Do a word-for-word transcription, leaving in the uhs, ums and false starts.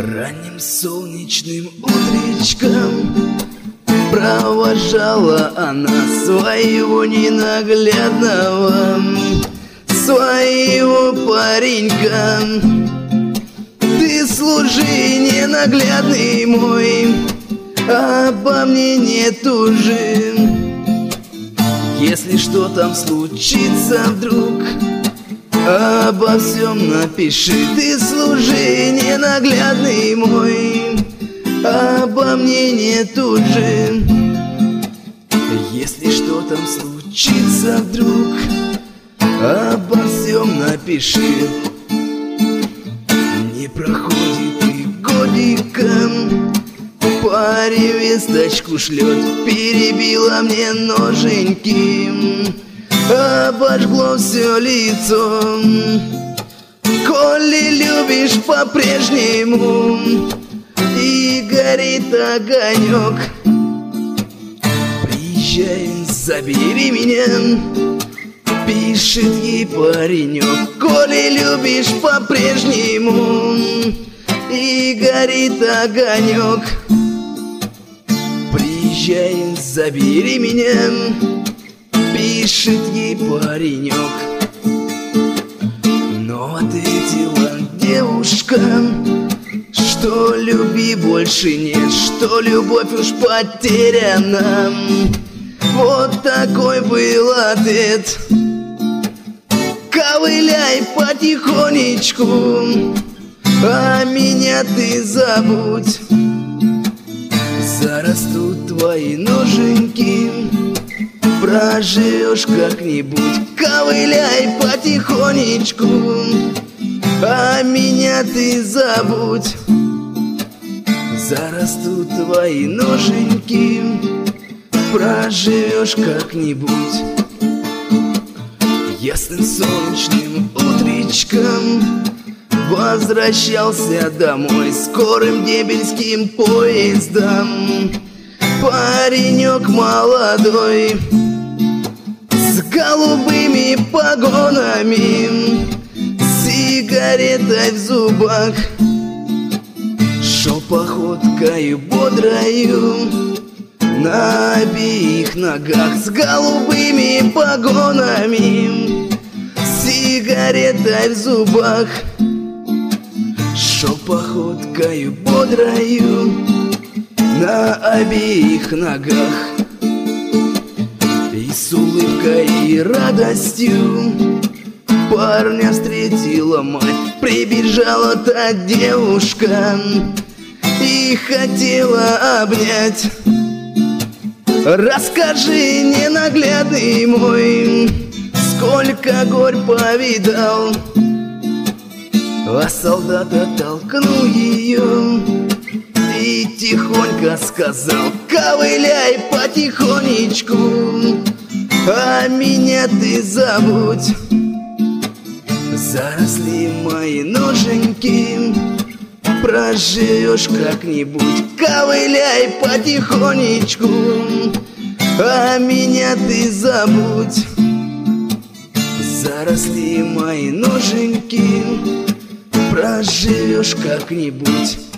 Ранним солнечным утречком провожала она своего ненаглядного, своего паренька. Ты служи, ненаглядный мой, обо мне не тужи. Если что там случится вдруг, обо всем напиши. Ты служи, ненаглядный мой, обо мне не тужи. Если что там случится вдруг, обо всем напиши. Не проходит и годика, парень весточку шлет. Перебила мне ноженьки, обожгло все лицо. Коли любишь по-прежнему и горит огонек, приезжай, забери меня, пишет ей паренек. Коли любишь по-прежнему и горит огонек, приезжай, забери меня, пишет ей паренек. Но ответила девушка, что любви больше нет, что любовь уж потеряна. Вот такой был ответ. Ковыляй потихонечку, а меня ты забудь. Зарастут твои ноженьки, проживешь как-нибудь. Ковыляй потихонечку, а меня ты забудь. Зарастут твои ноженьки, проживешь как-нибудь. Ясным солнечным утречком возвращался домой скорым дебельским поездом паренек молодой, с голубыми погонами, сигаретой в зубах. Шел походкою бодрою на обеих ногах, с голубыми погонами, сигаретой в зубах. Шел походкою бодрою на обеих ногах. И с улыбкой и радостью парня встретила мать. Прибежала та девушка и хотела обнять. Расскажи, ненаглядный мой, сколько горь повидал. А солдат оттолкнул ее и тихонько сказал: ковыляй потихонечку, а меня ты забудь. Заросли мои ноженьки, проживешь как-нибудь. Ковыляй потихонечку, а меня ты забудь. Заросли мои ноженьки, проживешь как-нибудь.